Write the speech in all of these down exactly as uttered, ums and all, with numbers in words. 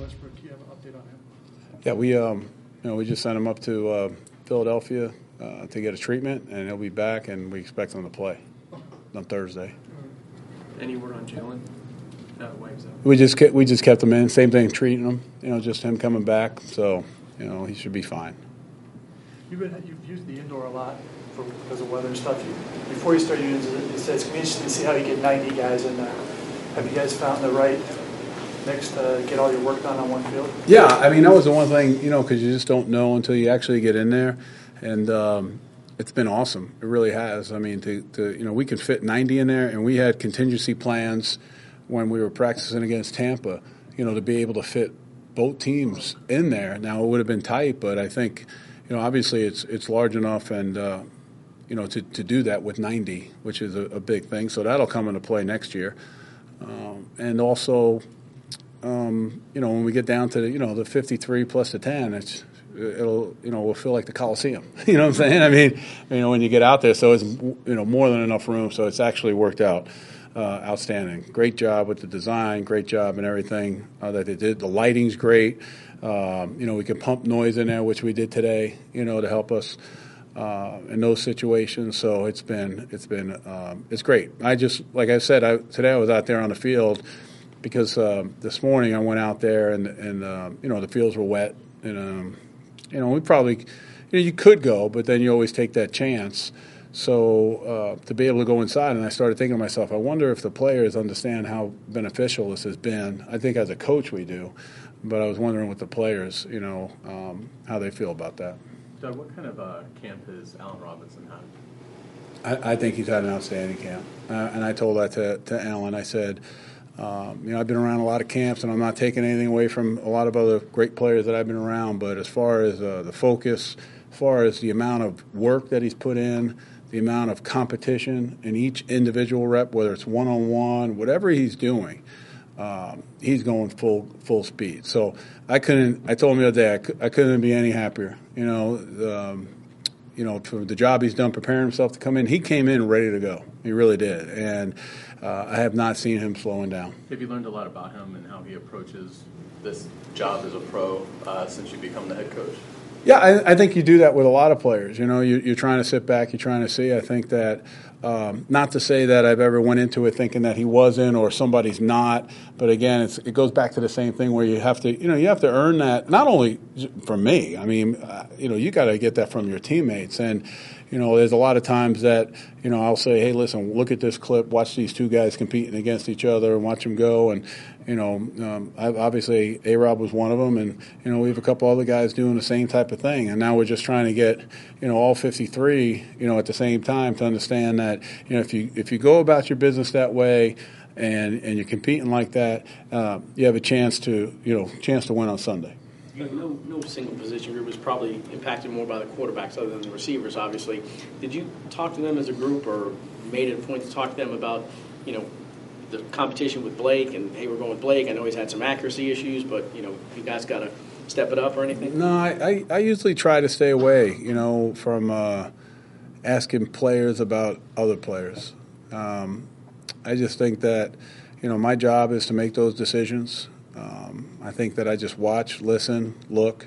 Westbrook, do you have an update on him? Yeah, we um, you know we just sent him up to uh, Philadelphia uh, to get a treatment, and he'll be back, and we expect him to play on Thursday. Any word on Jalen? Uh, we just kept, we just kept him in. Same thing, treating him. You know, just him coming back. So you know he should be fine. You've been you've used the indoor a lot for because of weather and stuff. You, before you start using it, it says it's going to be interesting to see how you get ninety guys in there. Have you guys found the right mix to get all your work done on one field? Yeah, I mean that was the one thing, you know, because you just don't know until you actually get in there, and um, it's been awesome. It really has. I mean, to, to you know, we can fit ninety in there, and we had contingency plans when we were practicing against Tampa, you know, to be able to fit both teams in there. Now it would have been tight, but I think, you know, obviously it's it's large enough, and uh, you know, to, to do that with ninety, which is a, a big thing. So that'll come into play next year, um, and also. Um, you know, when we get down to the, you know, the fifty-three plus the ten, it's it'll you know will feel like the Coliseum. You know what I'm saying? I mean, you know, when you get out there, so it's you know more than enough room. So it's actually worked out uh, outstanding. Great job with the design. Great job and everything uh, that they did. The lighting's great. Um, you know, we can pump noise in there, which we did today. You know, to help us uh, in those situations. So it's been it's been um, it's great. I just like I said, I, today I was out there on the field. Because uh, this morning I went out there and, and uh, you know, the fields were wet. And, um, you know, we probably, you know, you could go, but then you always take that chance. So uh, to be able to go inside, and I started thinking to myself, I wonder if the players understand how beneficial this has been. I think as a coach we do, but I was wondering with the players, you know, um, how they feel about that. Doug, what kind of uh, camp has Allen Robinson had? I, I think he's had an outstanding camp. Uh, and I told that to, to Allen. I said, Um, you know, I've been around a lot of camps, and I'm not taking anything away from a lot of other great players that I've been around. But as far as uh, the focus, as far as the amount of work that he's put in, the amount of competition in each individual rep, whether it's one-on-one, whatever he's doing, um, he's going full full speed. So I couldn't. I told him the other day I, c- I couldn't be any happier. You know, um, you know, for the job he's done preparing himself to come in, he came in ready to go. He really did, and. Uh, I have not seen him slowing down. Have you learned a lot about him and how he approaches this job as a pro uh, since you become the head coach? Yeah, I, I think you do that with a lot of players. You know, you, you're trying to sit back, you're trying to see. I think that, um, not to say that I've ever went into it thinking that he wasn't or somebody's not, but again, it's, it goes back to the same thing where you have to, you know, you have to earn that, not only from me. I mean, uh, you know, you got to get that from your teammates. And, you know, there's a lot of times that, you know, I'll say, hey, listen, look at this clip, watch these two guys competing against each other and watch them go. And, you know, um, I, obviously A-Rob was one of them. And, you know, we have a couple other guys doing the same type of thing. And now we're just trying to get, you know, all fifty-three, you know, at the same time to understand that, you know, if you if you go about your business that way and, and you're competing like that, uh, you have a chance to, you know, chance to win on Sunday. No, no single position group was probably impacted more by the quarterbacks other than the receivers, obviously. Did you talk to them as a group or made it a point to talk to them about, you know, the competition with Blake and, hey, we're going with Blake. I know he's had some accuracy issues, but, you know, you guys got to step it up or anything? No, I, I, I usually try to stay away, you know, from uh, asking players about other players. Um, I just think that, you know, my job is to make those decisions. Um, I think that I just watch, listen, look,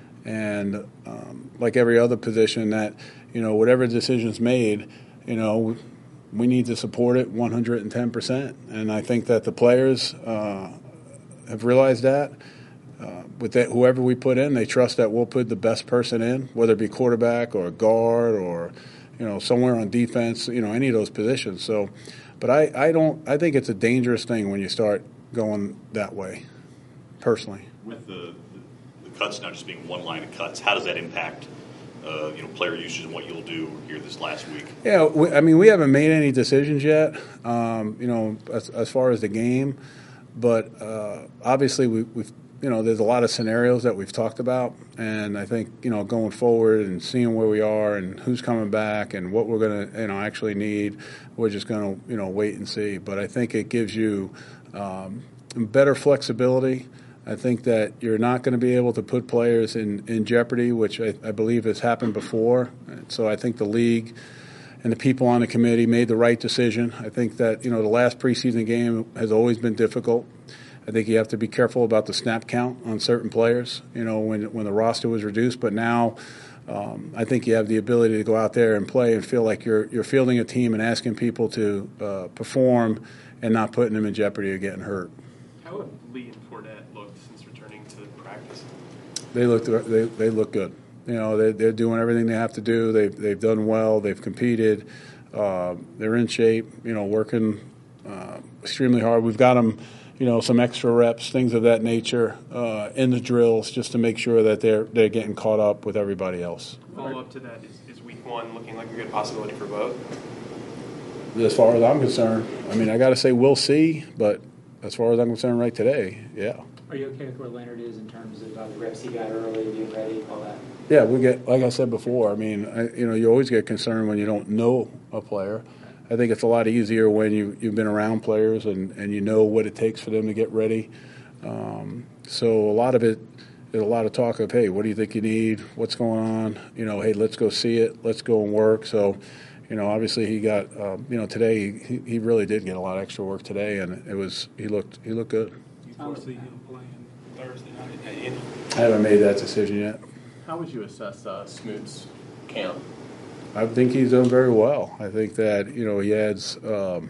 and um, like every other position that, you know, whatever decision's made, you know, we need to support it one hundred ten percent. And I think that the players uh, have realized that. Uh, with that, whoever we put in, they trust that we'll put the best person in, whether it be quarterback or a guard or, you know, somewhere on defense, you know, any of those positions. So, but I, I don't, I think it's a dangerous thing when you start going that way, personally. With the, the, the cuts now just being one line of cuts, how does that impact, uh, you know, player usage and what you'll do here this last week? Yeah, we, I mean, we haven't made any decisions yet, um, you know, as, as far as the game, but uh, obviously we, we've, you know, there's a lot of scenarios that we've talked about, and I think, you know, going forward and seeing where we are and who's coming back and what we're going to, you know, actually need, we're just going to, you know, wait and see. But I think it gives you um, better flexibility. I think that you're not going to be able to put players in, in jeopardy, which I, I believe has happened before. So I think the league and the people on the committee made the right decision. I think that, you know, the last preseason game has always been difficult. I think you have to be careful about the snap count on certain players, you know, when when the roster was reduced. But now um, I think you have the ability to go out there and play and feel like you're you're fielding a team and asking people to uh, perform and not putting them in jeopardy of getting hurt. How have Lee and Fournette looked since returning to practice? They look they they look good. You know, they they're doing everything they have to do. They've they've done well. They've competed. Uh, they're in shape. You know, working uh, extremely hard. We've got them, you know, some extra reps, things of that nature, uh, in the drills, just to make sure that they're they're getting caught up with everybody else. Follow up to that, is, is week one looking like a good possibility for both? As far as I'm concerned, I mean, I got to say we'll see, but as far as I'm concerned, right today, yeah. Are you okay with where Leonard is in terms of uh, the reps he got early, being ready, all that? Yeah, we get, like I said before, I mean, I, you know, you always get concerned when you don't know a player. I think it's a lot easier when you, you've been around players and, and you know what it takes for them to get ready. Um, so a lot of it is a lot of talk of, hey, what do you think you need? What's going on? You know, hey, let's go see it. Let's go and work. So, you know, obviously he got, uh, you know, today he, he really did get a lot of extra work today, and it was he looked he looked good. Do you foresee him playing Thursday night at any? I haven't made that decision yet. How would you assess uh, Smoot's camp? I think he's done very well. I think that, you know, he adds um,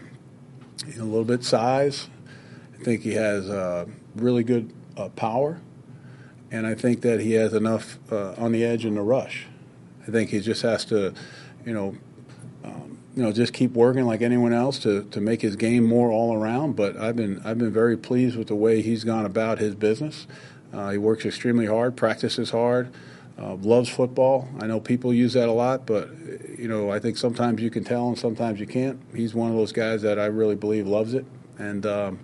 a little bit size. I think he has uh, really good uh, power, and I think that he has enough uh, on the edge in the rush. I think he just has to, you know, um, you know, just keep working like anyone else to, to make his game more all around. But I've been I've been very pleased with the way he's gone about his business. Uh, he works extremely hard, practices hard. Uh, loves football. I know people use that a lot, but, you know, I think sometimes you can tell and sometimes you can't. He's one of those guys that I really believe loves it. And, um,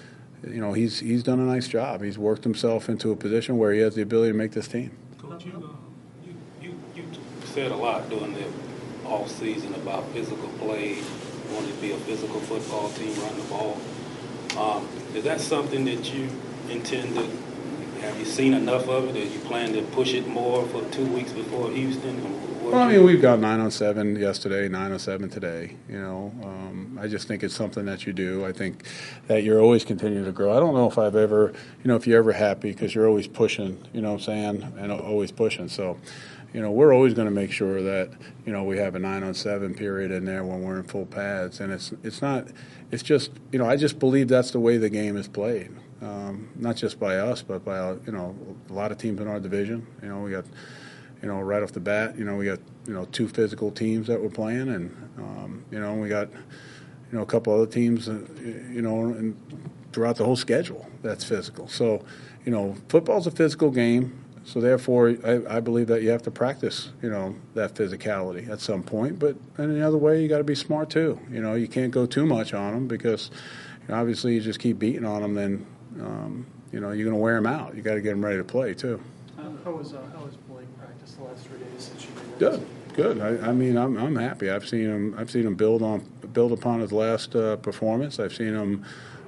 you know, he's he's done a nice job. He's worked himself into a position where he has the ability to make this team. Coach, you, uh, you, you, you said a lot during the off season about physical play, wanting to be a physical football team, run the ball. Um, is that something that you intend to Have you seen enough of it? Or you plan to push it more for two weeks before Houston? Well, I mean, we've got nine on seven yesterday, nine on seven today. You know, um, I just think it's something that you do. I think that you're always continuing to grow. I don't know if I've ever, you know, if you're ever happy because you're always pushing, you know what I'm saying, and always pushing. So, you know, we're always going to make sure that, you know, we have a nine on seven period in there when we're in full pads. And it's it's not, it's just, you know, I just believe that's the way the game is played. Um, not just by us, but by, you know, a lot of teams in our division. You know, we got, you know, right off the bat, you know, we got, you know, two physical teams that we're playing, and, um, you know, we got, you know, a couple other teams, uh, you know, and throughout the whole schedule that's physical. So, you know, football's a physical game, so therefore I, I believe that you have to practice, you know, that physicality at some point. But in the other way, you got to be smart too. You know, you can't go too much on them because, you know, obviously you just keep beating on them, then, um, you know, you're going to wear them out. You got to get them ready to play too. How was uh, how was Blake practice the last three days since you made that? Good, good. I, I mean, I'm I'm happy. I've seen him. I've seen him build on build upon his last uh, performance. I've seen him,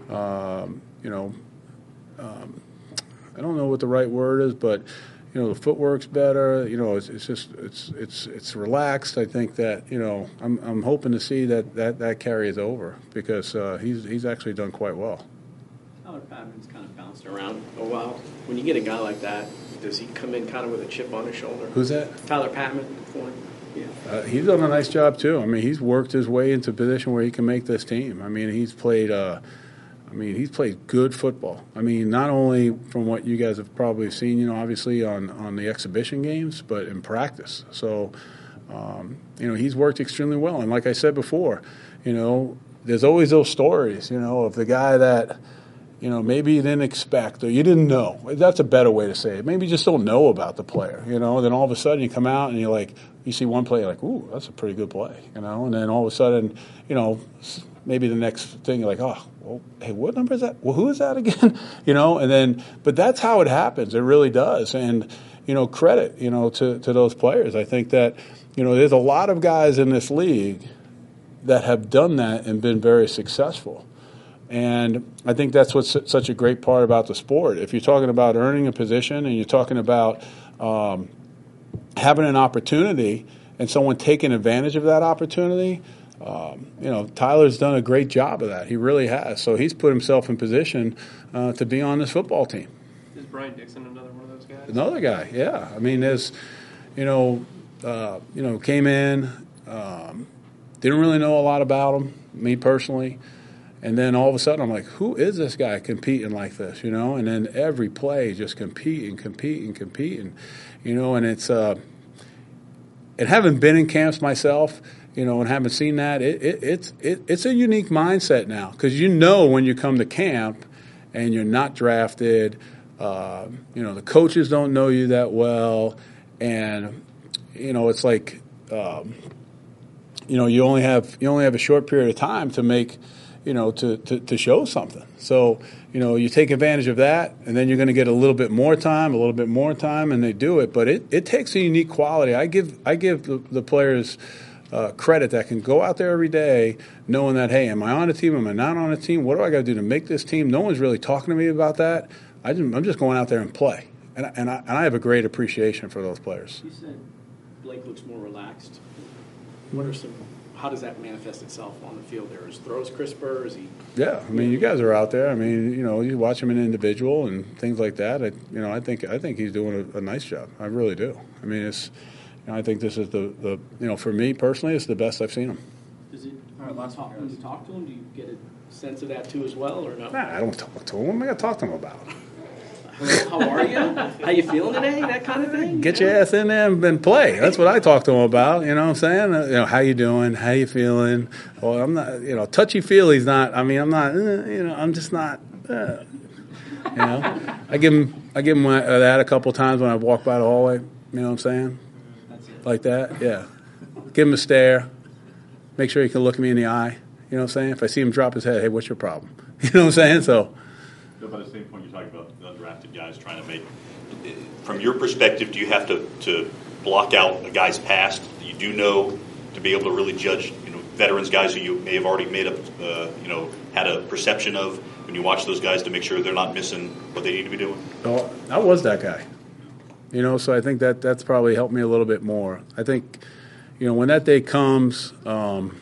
um, you know, um, I don't know what the right word is, but you know, the footwork's better. You know, it's, it's just it's it's it's relaxed. I think that, you know, I'm I'm hoping to see that that, that carries over because uh, he's he's actually done quite well. Tyler Patman's kind of bounced around a while. When you get a guy like that, does he come in kind of with a chip on his shoulder? Who's that? Tyler Patman. For him. Yeah. Uh, he's done a nice job too. I mean, he's worked his way into a position where he can make this team. I mean, he's played. Uh, I mean, he's played good football. I mean, not only from what you guys have probably seen, you know, obviously on, on the exhibition games, but in practice. So, um, you know, he's worked extremely well. And like I said before, you know, there's always those stories, you know, of the guy that, you know, maybe you didn't expect or you didn't know. That's a better way to say it. Maybe you just don't know about the player, you know. Then all of a sudden you come out and you're like, you see one play, you're like, ooh, that's a pretty good play, you know. And then all of a sudden, you know, maybe the next thing you're like, oh, well, hey, what number is that? Well, who is that again? You know, and then, but that's how it happens. It really does. And, you know, credit, you know, to, to those players. I think that, you know, there's a lot of guys in this league that have done that and been very successful. And I think that's what's such a great part about the sport. If you're talking about earning a position and you're talking about um, having an opportunity and someone taking advantage of that opportunity, um, you know, Tyler's done a great job of that. He really has. So he's put himself in position uh, to be on this football team. Is Brian Dixon another one of those guys? Another guy, yeah. I mean, there's, you know, uh, you know, came in, um, didn't really know a lot about him, me personally, and then all of a sudden I'm like, who is this guy competing like this, you know? And then every play just competing, competing, competing, you know. And it's, uh, and having been in camps myself, you know, and having seen that, it, it, it's it, it's a unique mindset now, because you know when you come to camp and you're not drafted. Uh, you know, the coaches don't know you that well, and you know it's like, um, you know, you only have you only have a short period of time to make, you know, to, to, to show something. So you know, you take advantage of that, and then you're going to get a little bit more time, a little bit more time, and they do it. But it, it takes a unique quality. I give I give the, the players uh, credit that can go out there every day knowing that, hey, am I on a team? Am I not on a team? What do I got to do to make this team? No one's really talking to me about that. I just, I'm just going out there and play, and I, and I and I have a great appreciation for those players. You said Blake looks more relaxed. What are some? How does that manifest itself on the field? There, is throws crisper? Is he? Yeah, I mean, you guys are out there. I mean, you know, you watch him in individual and things like that. I, you know, I think I think he's doing a, a nice job. I really do. I mean, it's. You know, I think this is the, the you know for me personally, it's the best I've seen him. Does it? All right, last talk, when you talk to him, do you get a sense of that too as well, or no? Nah, I don't talk to him. What am I going to talk to him about? How are you? How you feeling today? That kind of thing. Get your ass in there and play. That's what I talk to him about. You know what I'm saying? Uh, You know, how you doing? How you feeling? Well, I'm not. You know, touchy feely's not. I mean, I'm not. Uh, you know, I'm just not. Uh, you know, I give him. I give him my, uh, that a couple times when I walk by the hallway. You know what I'm saying? Like that. Yeah. Give him a stare. Make sure he can look me in the eye. You know what I'm saying? If I see him drop his head, hey, what's your problem? You know what I'm saying? So. So by the same point, you're talking about the undrafted guys trying to make. From your perspective, do you have to, to block out a guy's past that you do know to be able to really judge, you know, veterans, guys who you may have already made up, uh, you know, had a perception of when you watch those guys to make sure they're not missing what they need to be doing? Oh, I was that guy. You know, so I think that that's probably helped me a little bit more. I think, you know, when that day comes, um,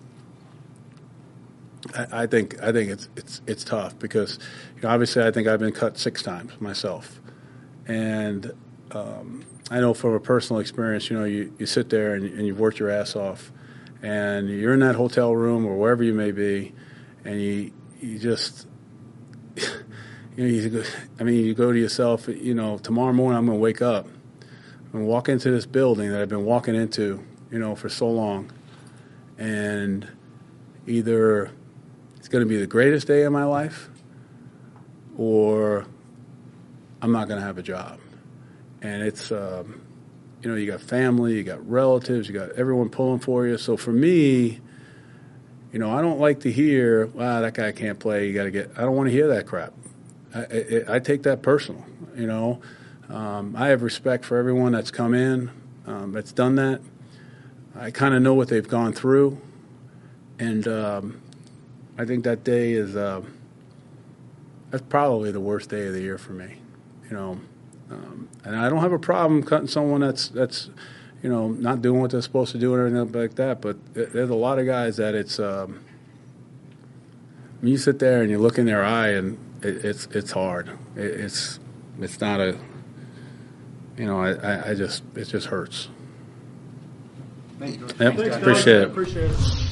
I, I think I think it's it's it's tough because, you know, obviously I think I've been cut six times myself, and um, I know from a personal experience, you know, you, you sit there and, and you've worked your ass off, and you're in that hotel room or wherever you may be, and you you just. You know, you go, I mean, you go to yourself, you know, tomorrow morning I'm going to wake up and walk into this building that I've been walking into, you know, for so long. And either it's going to be the greatest day of my life or I'm not going to have a job. And it's, um, you know, you got family, you got relatives, you got everyone pulling for you. So for me, you know, I don't like to hear, wow, that guy can't play, you got to get, I don't want to hear that crap. I, I, I take that personal, you know. Um, I have respect for everyone that's come in, um, that's done that. I kind of know what they've gone through, and um, I think that day is uh, that's probably the worst day of the year for me, you know. Um, and I don't have a problem cutting someone that's that's, you know, not doing what they're supposed to do and everything like that. But there's a lot of guys that it's. Um, when you sit there and you look in their eye and. It, it's it's hard. It, it's it's not a. You know, I, I just it just hurts. Thank you. Yep, Thanks, guys. appreciate it. Appreciate it.